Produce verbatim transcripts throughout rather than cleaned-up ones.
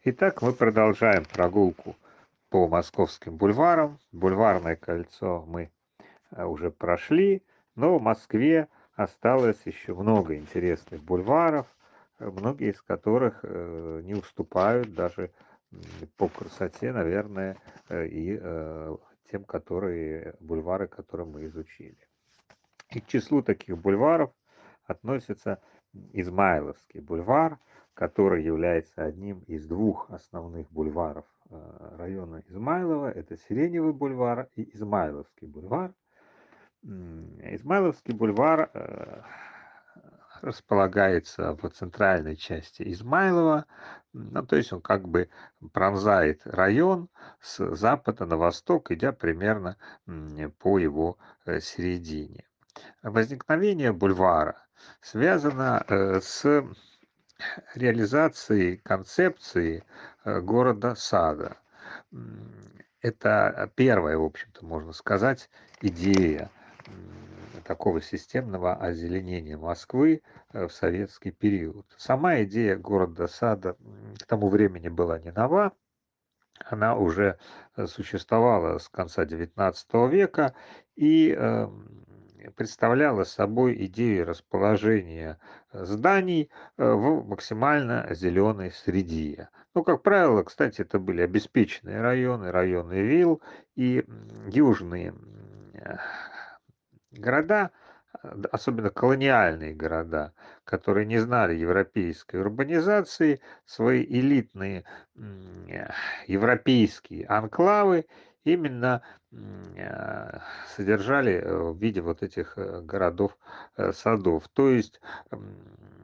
Итак, мы продолжаем прогулку по московским бульварам. Бульварное кольцо мы э, уже прошли, но в Москве осталось еще много интересных бульваров, э, многие из которых э, не уступают даже м, по красоте, наверное, э, и э, тем, которые бульвары, которые мы изучили. И к числу таких бульваров относится Измайловский бульвар, который является одним из двух основных бульваров э, района Измайлова. Это Сиреневый бульвар и Измайловский бульвар. М, Измайловский бульвар э, располагается в центральной части Измайлова, ну, то есть он как бы пронзает район с запада на восток, идя примерно м, по его э, середине. Возникновение бульвара связано э, с реализацией концепции э, города-сада. М, Это первая, в общем-то, можно сказать, идея м, такого системного озеленения Москвы э, в советский период. Сама идея города-сада м, к тому времени была не нова, она уже э, существовала с конца девятнадцатого века и эм, представляла собой идею расположения э, зданий э, в максимально зеленой среде. Ну, как правило, кстати, это были обеспеченные районы, районы вилл и м, южные м, э, города, а, д- особенно колониальные города, которые не знали европейской урбанизации, свои элитные м, э, европейские анклавы именно м, э, содержали э, в виде вот этих э, городов-садов. То есть м,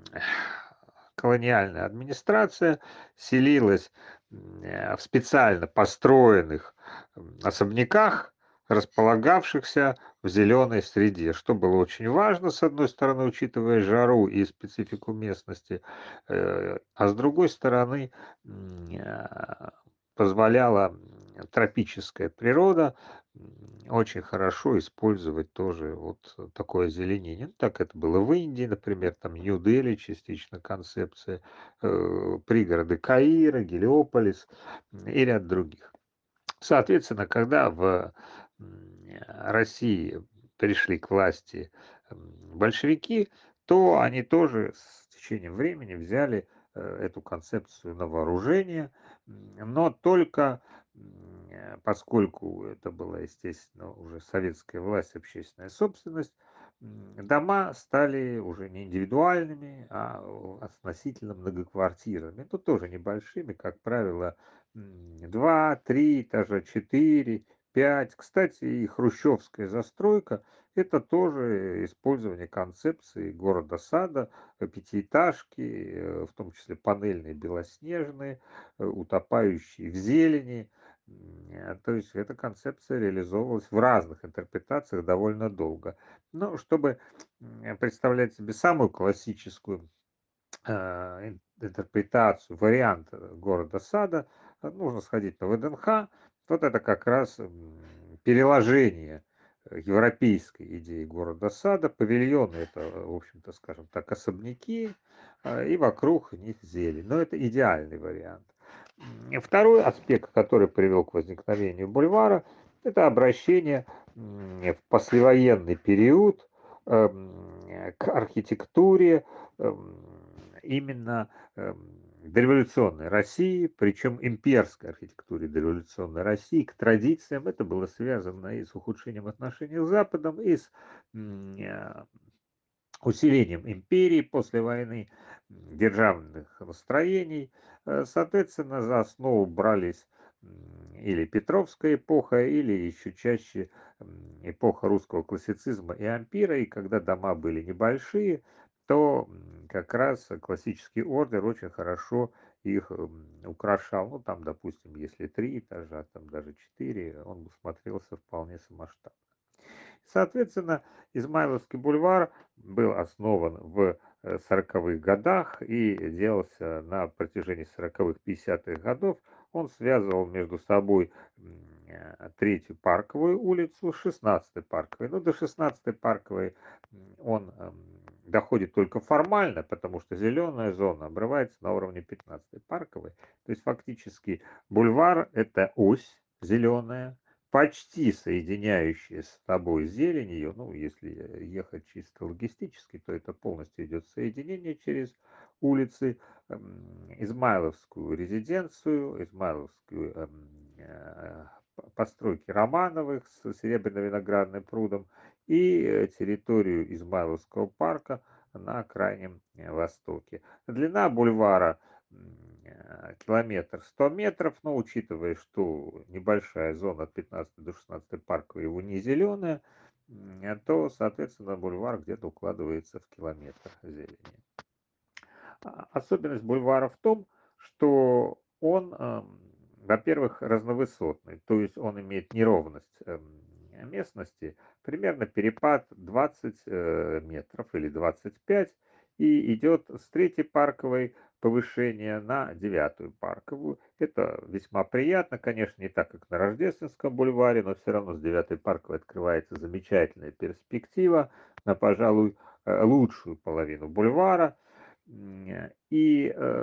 колониальная администрация селилась м, э, в специально построенных м, особняках, располагавшихся в зеленой среде, что было очень важно, с одной стороны, учитывая жару и специфику местности, э, а с другой стороны, м, а, позволяла м, тропическая природа м, очень хорошо использовать тоже вот такое озеленение. Ну, так это было в Индии, например, там Нью-Дели частично концепция, э, пригороды Каира, Гелиополис м, и ряд других. Соответственно, когда в м, России пришли к власти м, большевики, то они тоже с течением времени взяли э, эту концепцию на вооружение, м, но только м, э, поскольку это была, естественно, уже советская власть, общественная собственность, м, дома стали уже не индивидуальными, а о, относительно многоквартирными, то тоже небольшими, как правило, м, два, три этажа, четыре, пять. Кстати, и хрущевская застройка — это тоже использование концепции города-сада, э, пятиэтажки, э, в том числе панельные белоснежные, э, утопающие в зелени. М, э, То есть эта концепция реализовывалась в разных интерпретациях довольно долго. Но чтобы м, представлять себе самую классическую э, ин- интерпретацию, вариант э, города-сада, э, нужно сходить на вэ дэ эн ха. Вот это как раз м, переложение э, европейской идеи города-сада. Павильоны — это, э, в общем-то, скажем так, особняки, а, и вокруг них зелень. Но это идеальный вариант. М, Второй аспект, который привел к возникновению бульвара, это обращение м, в послевоенный период эм, к архитектуре, эм, именно эм, дореволюционной России, причем имперской архитектуре дореволюционной России, к традициям. Это было связано и с ухудшением отношений с Западом, и с м, э, усилением империи после войны, м, державных настроений. Э, Соответственно, за основу брались м, или Петровская эпоха, или еще чаще м, эпоха русского классицизма и ампира. И когда дома были небольшие, то м, как раз классический ордер очень хорошо их м, украшал. Ну, там, допустим, если три этажа, там даже четыре, он бы смотрелся вполне самоштабно. Соответственно, Измайловский бульвар был основан в э, сороковых годах и делался на протяжении сороковых пятидесятых годов. Он связывал между собой м, э, третью парковую улицу с шестнадцатой парковой. Ну, до шестнадцатой парковой м, он эм, доходит только формально, потому что зеленая зона обрывается на уровне пятнадцатой парковой. То есть фактически бульвар — это ось зеленая, почти соединяющая с тобой зелень ее. Ну, если э, ехать чисто логистически, то это полностью идет соединение через улицы, эм, Измайловскую резиденцию, Измайловскую эм, э, п- постройки Романовых с Серебряно-Виноградным прудом и э, территорию Измайловского парка на крайнем э, востоке. Длина бульвара м, э, километр сто метров, но учитывая, что небольшая зона от пятнадцатой до шестнадцатой парковой его не зеленая, м, э, то, соответственно, бульвар где-то укладывается в километр зелени. А, Особенность бульвара в том, что он, эм, во-первых, разновысотный, то есть он имеет неровность эм, местности, примерно перепад двадцать э, метров или двадцать пять, и идет с третьей парковой повышение на девятую парковую. Это весьма приятно, конечно, не так, как на Рождественском бульваре, но все равно с девятой парковой открывается замечательная перспектива на, пожалуй, э, лучшую половину бульвара. М, И э,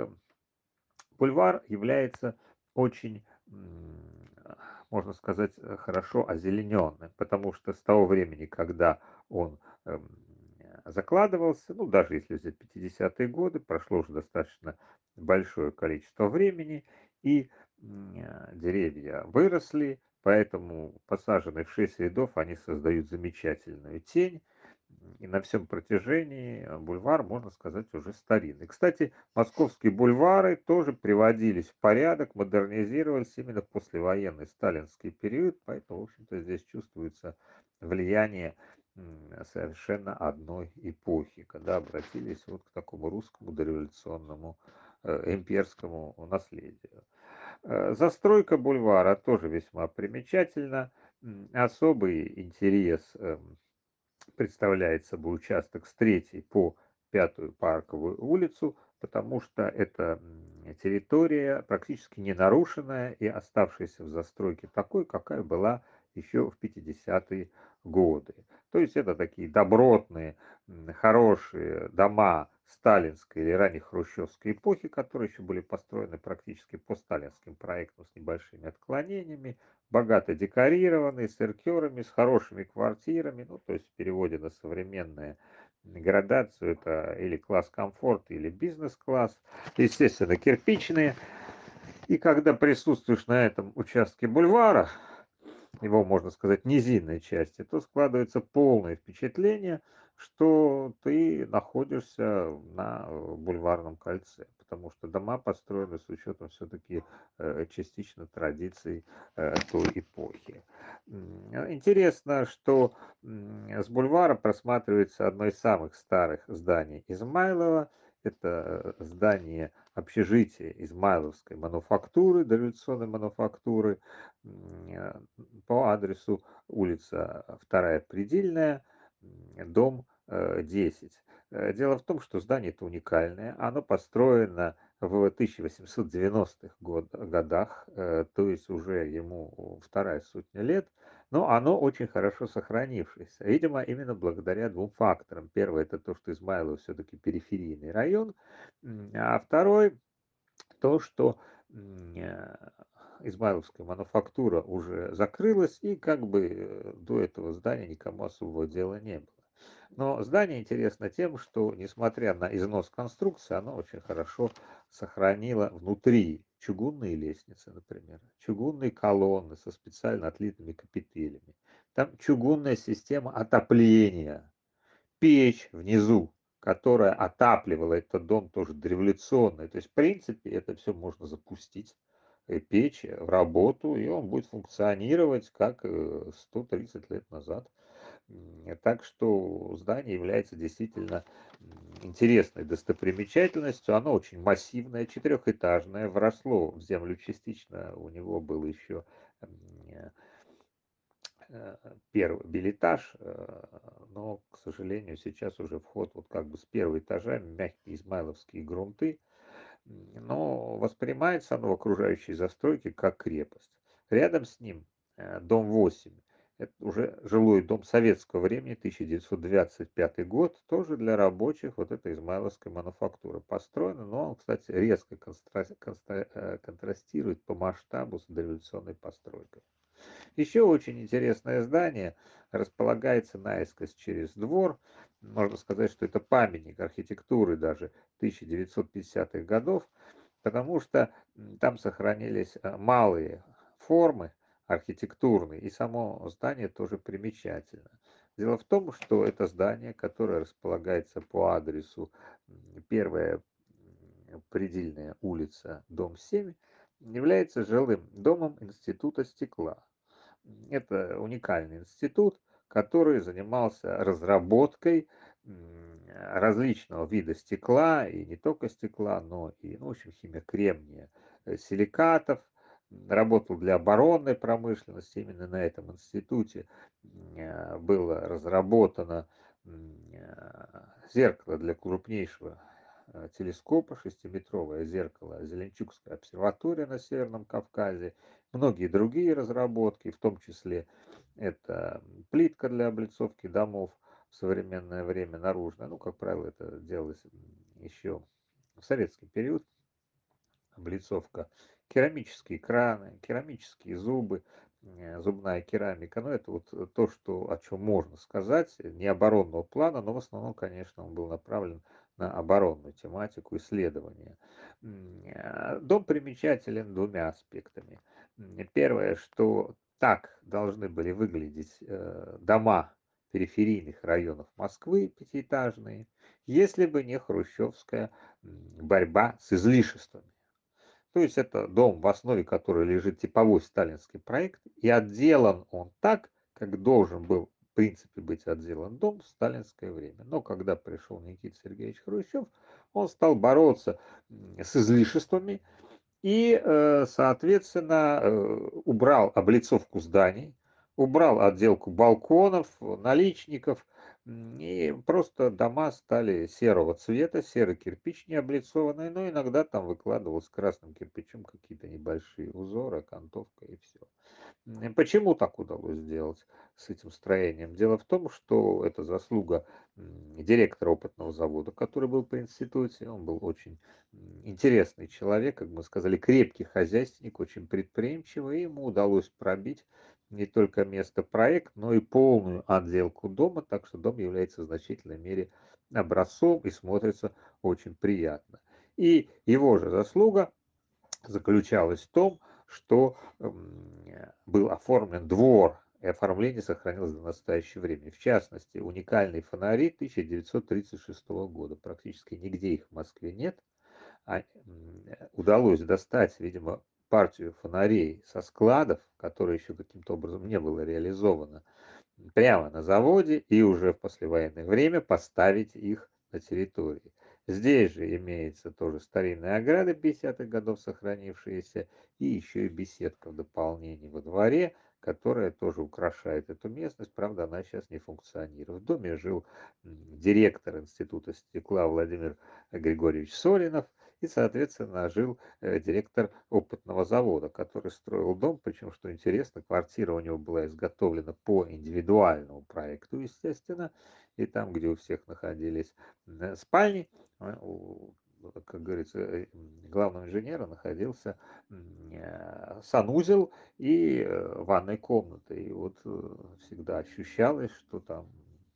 бульвар является очень, м, можно сказать, э, хорошо озелененным, потому что с того времени, когда он эм, закладывался, ну, даже если взять пятидесятые годы, прошло уже достаточно большое количество времени, и м, э, деревья выросли, поэтому посаженные в шесть рядов они создают замечательную тень, и на всем протяжении э, бульвар, можно сказать, уже старинный. Кстати, московские бульвары тоже приводились в порядок, модернизировались именно в послевоенный сталинский период, поэтому, в общем-то, здесь чувствуется влияние м, совершенно одной эпохи, когда обратились вот к такому русскому дореволюционному э, имперскому наследию. Э, Застройка бульвара тоже весьма примечательна. М, Особый интерес эм, представляет собой участок с третьей по пятую Парковую улицу, потому что это м, территория практически не нарушенная и оставшаяся в застройке такой, какая была еще в пятидесятые годы. То есть это такие добротные, м, хорошие дома сталинской или ранней хрущевской эпохи, которые еще были построены практически по сталинским проектам с небольшими отклонениями, богато декорированный, с эркерами, с хорошими квартирами, ну, то есть в переводе на современные градацию это или класс комфорт, или бизнес-класс, естественно, кирпичные. И когда присутствуешь на этом участке бульвара, его, можно сказать, низинной части, то складывается полное впечатление, что ты находишься на э, бульварном кольце, потому что дома построены с учетом все-таки э, частично традиций э, той эпохи. М, э, Интересно, что м, с бульвара просматривается одно из самых старых зданий Измайлова. Это э, здание общежития Измайловской мануфактуры, дореволюционной мануфактуры, м, э, по адресу улица вторая Предельная, м, дом э, десять. Э, Дело в том, что здание это уникальное. Оно построено в тысяча восемьсот девяностых год- годах, э, то есть уже ему вторая сотня лет, но оно очень хорошо сохранившееся. Видимо, именно благодаря двум факторам. Первое — это то, что Измайлово все-таки периферийный район, м, а второй — то, что м, э, Измайловская мануфактура уже закрылась, и как бы э, до этого здания никому особого дела не было. Но здание интересно тем, что, несмотря на износ конструкции, оно очень хорошо сохранило внутри чугунные лестницы, например, чугунные колонны со специально отлитыми капителями. Там чугунная система отопления, печь внизу, которая отапливала этот дом, тоже дореволюционная. То есть, в принципе, это все можно запустить, э, печь э, в работу, и он будет функционировать как э, сто тридцать лет назад. М, Так что здание является действительно м, интересной достопримечательностью. Оно очень массивное, четырехэтажное, вросло в землю частично. У него был еще э, первый билетаж, э, но, к сожалению, сейчас уже вход вот как бы с первого этажа, мягкие измайловские грунты, м, но воспринимается оно в окружающей застройке как крепость. Рядом с ним э, дом восемь. Это уже жилой дом советского времени, тысяча девятьсот двадцать пятый год, тоже для рабочих вот этой измайловской мануфактуры построен. Но он, кстати, резко констра- конста- э, контрастирует по масштабу с дореволюционной постройкой. Еще очень интересное здание располагается наискось через двор. Можно сказать, что это памятник архитектуры даже тысяча девятьсот пятидесятых годов, потому что м, там сохранились э, малые формы архитектурные, и само здание тоже примечательно. Дело в том, что это здание, которое располагается по адресу м, первая м, предельная улица, дом семь, является жилым домом Института стекла. Это уникальный институт, который занимался разработкой м, различного вида стекла, и не только стекла, но и, ну, в общем, химия кремния, э, силикатов, м, работал для оборонной промышленности. Именно на этом институте м, э, было разработано м, э, зеркало для крупнейшего э, телескопа, шестиметровое зеркало Зеленчукская обсерватория на Северном Кавказе, многие другие разработки, в том числе это плитка для облицовки домов в современное время наружная. Ну, как правило, это делалось еще в советский период. Облицовка, керамические краны, керамические зубы, э, зубная керамика. Ну, это вот э, то, что, о чем можно сказать, э, не оборонного плана, но в основном, конечно, он был направлен на оборонную тематику исследования. М, э, Дом примечателен двумя аспектами. М, Первое, что так должны были выглядеть э, дома периферийных районов Москвы, пятиэтажные, если бы не хрущевская м, борьба с излишествами. То есть это дом, в основе которого лежит типовой сталинский проект, и отделан он так, как должен был, в принципе, быть отделан дом в сталинское время. Но когда пришел Никита Сергеевич Хрущев, он стал бороться с излишествами и, э, соответственно, э, убрал облицовку зданий, убрал отделку балконов, наличников, м, и просто дома стали серого цвета, серый кирпич не облицованный, но иногда там выкладывалось красным кирпичом какие-то небольшие узоры, окантовка и все. М, Почему так удалось сделать с этим строением? Дело в том, что это заслуга м, директора опытного завода, который был при институте. Он был очень м, интересный человек, как мы сказали, крепкий хозяйственник, очень предприимчивый. И ему удалось пробить не только место проект, но и полную отделку дома, так что дом является в значительной мере образцом и смотрится очень приятно. И его же заслуга заключалась в том, что м, был оформлен двор, и оформление сохранилось до настоящего времени. В частности, уникальные фонари тысяча девятьсот тридцать шестого года. Практически нигде их в Москве нет. А, м, удалось достать, видимо, партию фонарей со складов, которые еще каким-то образом не было реализовано, прямо на заводе и уже в послевоенное время поставить их на территории. Здесь же имеется тоже старинная ограда пятидесятых годов сохранившаяся и еще и беседка в дополнение во дворе, которая тоже украшает эту местность. Правда, она сейчас не функционирует. В доме жил м, директор Института стекла Владимир Григорьевич Соринов и, соответственно, жил э, директор опытного завода, который строил дом. Причем, что интересно, квартира у него была изготовлена по индивидуальному проекту, естественно, и там, где у всех находились э, спальни, э, у, как говорится, э, главного инженера находился м, э, санузел и э, ванная комната. И вот э, всегда ощущалось, что там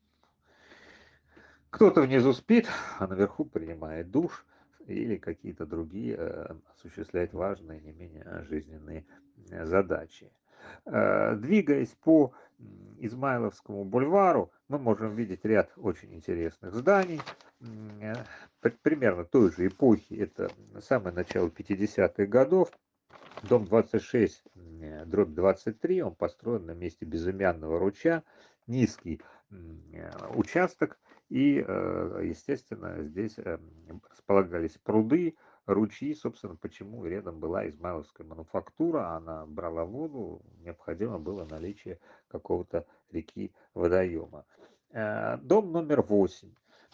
кто-то внизу спит, а наверху принимает душ или какие-то другие э, осуществляет важные, не менее жизненные э, задачи. Э, Двигаясь по м, Измайловскому бульвару, мы можем видеть ряд очень интересных зданий, м, э, при- примерно той же эпохи, это самое начало пятидесятых годов. Дом двадцать шесть, м, дробь двадцать три, он построен на месте безымянного ручья, низкий м, э, участок, и, э, естественно, здесь э, располагались пруды, ручьи, собственно, почему рядом была Измайловская мануфактура, она брала воду, необходимо было наличие какого-то реки водоема. Э, Дом номер восемь.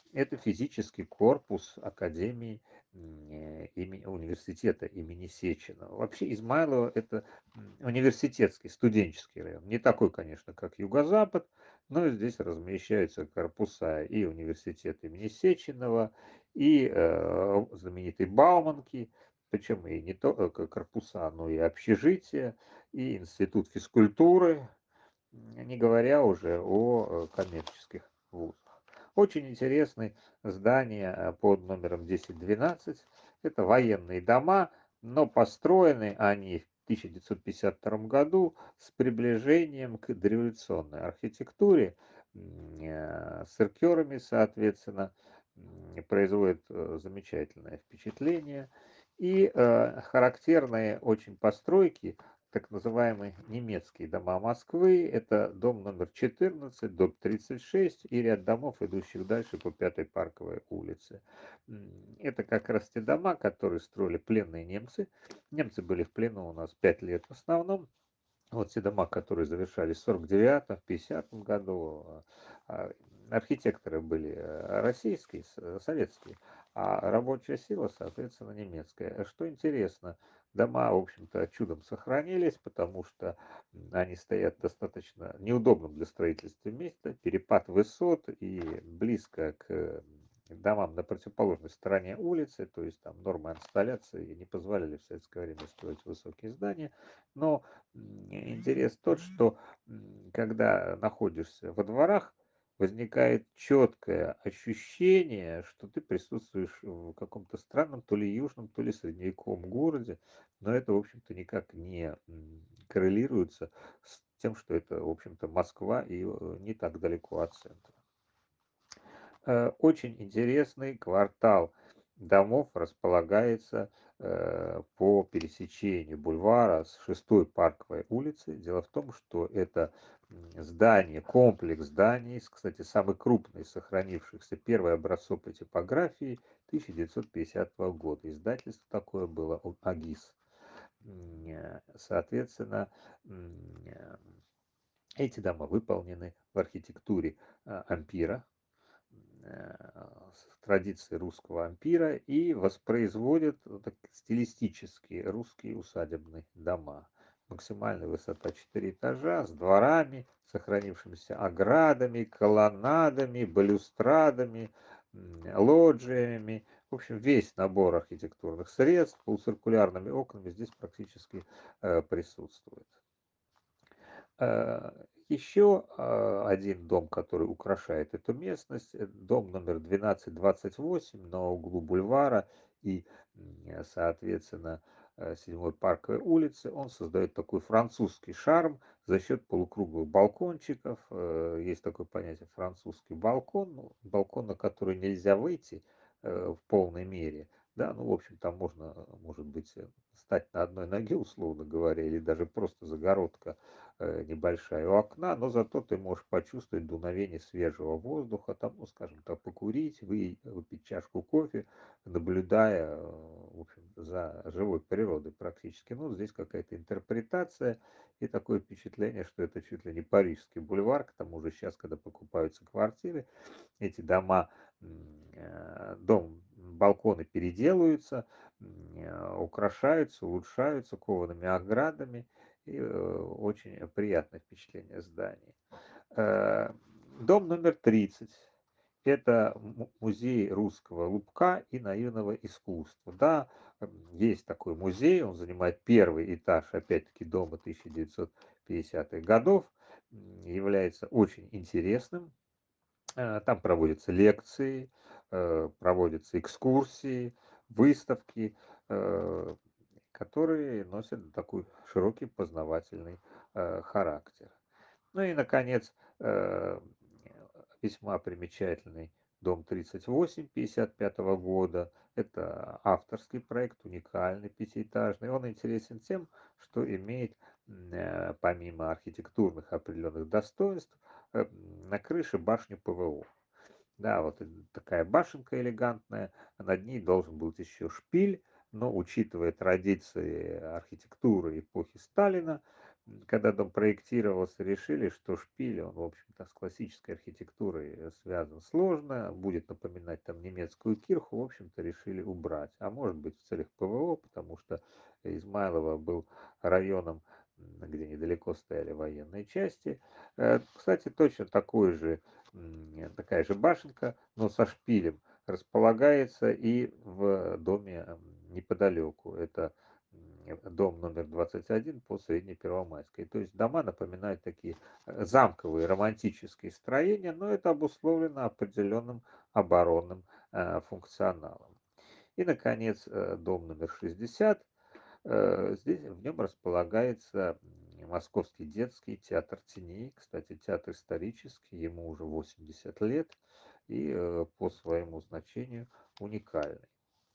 Это физический корпус академии, м, э, имени университета имени Сеченова. Вообще Измайлово — это, м, университетский, студенческий район. Не такой, конечно, как Юго-Запад, но здесь размещаются корпуса и университет имени Сеченова, и, э, знаменитый Бауманки, причем и не только корпуса, но и общежития, и институт физкультуры, м, не говоря уже о, э, коммерческих вузах. Очень интересные здания э, под номером десять двенадцать. Это военные дома, но построены они в тысяча девятьсот пятьдесят втором году с приближением к дореволюционной архитектуре, м, э, с эркерами, соответственно, м, производят э, замечательное впечатление. И э, характерные очень постройки, так называемые немецкие дома Москвы. Это дом номер четырнадцать, дом тридцать шесть и ряд домов, идущих дальше по Пятой Парковой улице. М, Это как раз те дома, которые строили пленные немцы. Немцы были в плену у нас пять лет в основном. Вот те дома, которые завершались в сорок девятом, пятидесятом году, а, а, архитекторы были э, российские, с- э, советские, а рабочая сила, соответственно, немецкая. Э, Что интересно, дома, в общем-то, чудом сохранились, потому что м, они стоят достаточно неудобном для строительства месте, перепад высот и близко к э, домам на противоположной стороне улицы, то есть там нормы инсталляции не позволяли в советское время строить высокие здания, но М, интерес тот, что, м, когда находишься во дворах, возникает четкое ощущение, что ты присутствуешь в каком-то странном, то ли южном, то ли средневековом городе, но это, в общем-то, никак не м, коррелируется с тем, что это, в общем-то, Москва и э, не так далеко от центра. Э, Очень интересный квартал домов располагается э, по пересечению бульвара с шестой Парковой улицы. Дело в том, что это м, здание, комплекс зданий, с, кстати, самый крупный из сохранившихся, первый образцов по типографии тысяча девятьсот пятидесятого года. Издательство такое было у АГИС. М, э, Соответственно, м, э, эти дома выполнены в архитектуре э, ампира, э, с традиции русского ампира и воспроизводят вот так стилистические русские усадебные дома. Максимальная высота четыре этажа с дворами, сохранившимися оградами, колоннадами, балюстрадами, м, лоджиями. В общем, весь набор архитектурных средств полуциркулярными окнами здесь практически э, присутствует. Э, Еще а, один дом, который украшает эту местность, э, дом номер двенадцать двадцать восемь на углу бульвара и, м, соответственно, э, седьмой Парковой улицы. Он создает такой французский шарм за счет полукруглых балкончиков. Э, Есть такое понятие французский балкон, ну, балкон, на который нельзя выйти э, в полной мере. Да, ну, в общем, там можно, э, может быть, э, встать на одной ноге, условно говоря, или даже просто загородка э, небольшая у окна, но зато ты можешь почувствовать дуновение свежего воздуха, там, ну, скажем так, покурить, вы, выпить чашку кофе, наблюдая, э, в общем, за живой природой практически. Ну, здесь какая-то интерпретация и такое впечатление, что это чуть ли не Парижский бульвар, к тому же сейчас, когда покупаются квартиры, эти дома, м, э, дом, балконы переделываются, м, э, украшаются, улучшаются коваными оградами, и э, очень приятное впечатление здания. Э, Дом номер тридцать. Это му- музей русского лубка и наивного искусства. Да, м, есть такой музей, он занимает первый этаж, опять-таки, дома тысяча девятьсот пятидесятых годов, м, является очень интересным. Э, Там проводятся лекции, э, проводятся экскурсии, выставки, э, которые носят такой широкий познавательный э, характер. Ну и, наконец, э, весьма примечательный дом тридцать восемь пятьдесят пятого года. Это авторский проект, уникальный, пятиэтажный. Он интересен тем, что имеет, м, э, помимо архитектурных определенных достоинств, э, на крыше башню ПВО. Да, вот э, такая башенка элегантная, а над ней должен быть еще шпиль, но, учитывая традиции архитектуры эпохи Сталина, м, когда дом проектировался, решили, что шпиль, он, в общем-то, с классической архитектурой э, связан сложно, будет напоминать там немецкую кирху, в общем-то, решили убрать. А может быть, в целях ПВО, потому что Измайлово был районом, м, где недалеко стояли военные части. Э, Кстати, точно такой же, м, такая же башенка, но со шпилем, располагается и в доме м, неподалеку. Это м, дом номер двадцать один по Средней Первомайской. То есть дома напоминают такие э, замковые романтические строения, но это обусловлено определенным оборонным э, функционалом. И, наконец, э, дом номер шестьдесят. Э, Здесь в нем располагается м, Московский детский театр теней. Кстати, театр исторический, ему уже восемьдесят лет и э, по своему значению уникальный.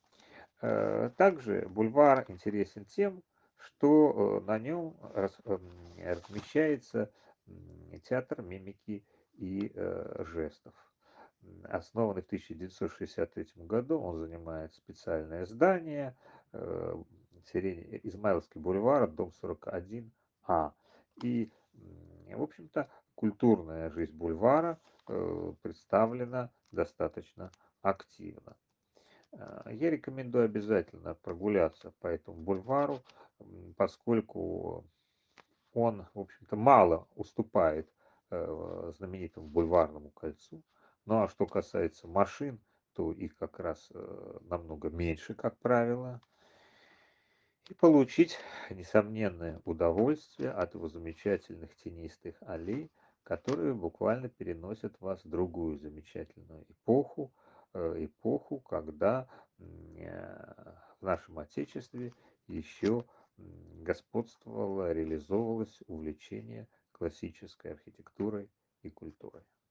Э, Также бульвар интересен тем, что э, на нем рас- эм, размещается м, театр мимики и э, жестов. М, Основанный в тысяча девятьсот шестьдесят третьем году, он занимает специальное здание, э, Сирень- Измайловский бульвар, дом сорок один А. И, м, в общем-то, культурная жизнь бульвара э, представлена достаточно активно. А, Я рекомендую обязательно прогуляться по этому бульвару, м, поскольку он, в общем-то, мало уступает э, знаменитому бульварному кольцу. Ну а что касается машин, то их как раз э, намного меньше, как правило, и получить несомненное удовольствие от его замечательных тенистых аллей, которые буквально переносят вас в другую замечательную эпоху, э, эпоху, когда м, э, в нашем Отечестве еще м, господствовало, реализовывалось увлечение классической архитектурой и культурой.